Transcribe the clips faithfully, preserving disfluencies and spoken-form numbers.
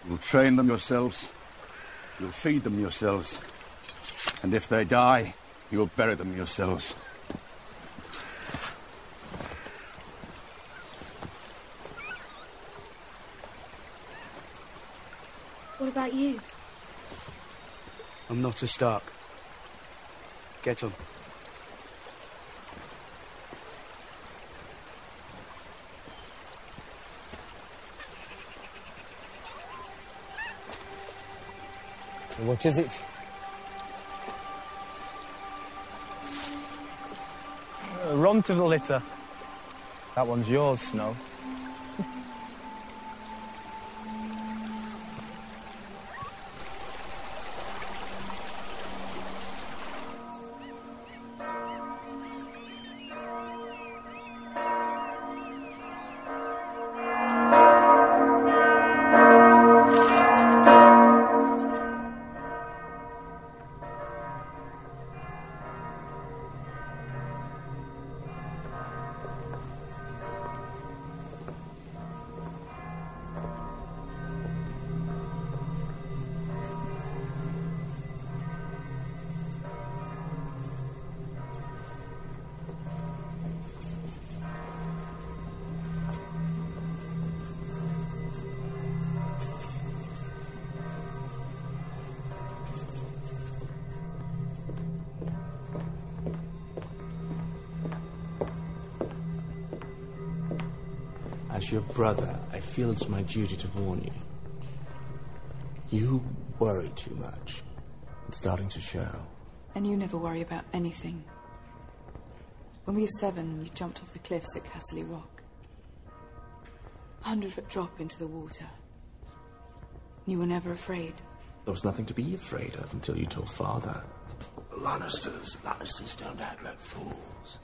You'll train them yourselves. You'll feed them yourselves. And if they die, you'll bury them yourselves. What about you? I'm not a Stark. Get on. What is it? Uh, run to the litter. That one's yours, Snow. As your brother, I feel it's my duty to warn you. You worry too much. It's starting to show. And you never worry about anything. When we were seven, you jumped off the cliffs at Castle Rock. A hundred-foot drop into the water. You were never afraid. There was nothing to be afraid of until you told Father. Lannisters, Lannisters don't act like fools.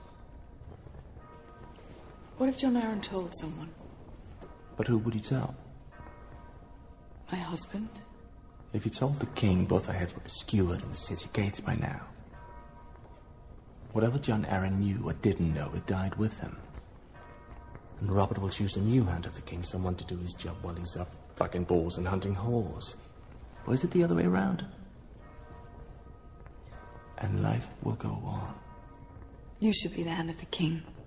What if Jon Arryn told someone? But who would he tell? My husband? If he told the king, both our heads would be skewered in the city gates by now. Whatever Jon Arryn knew or didn't know, it died with him. And Robert will choose a new hand of the king, someone to do his job while he's off fucking balls and hunting whores. Or is it the other way around? And life will go on. You should be the hand of the king.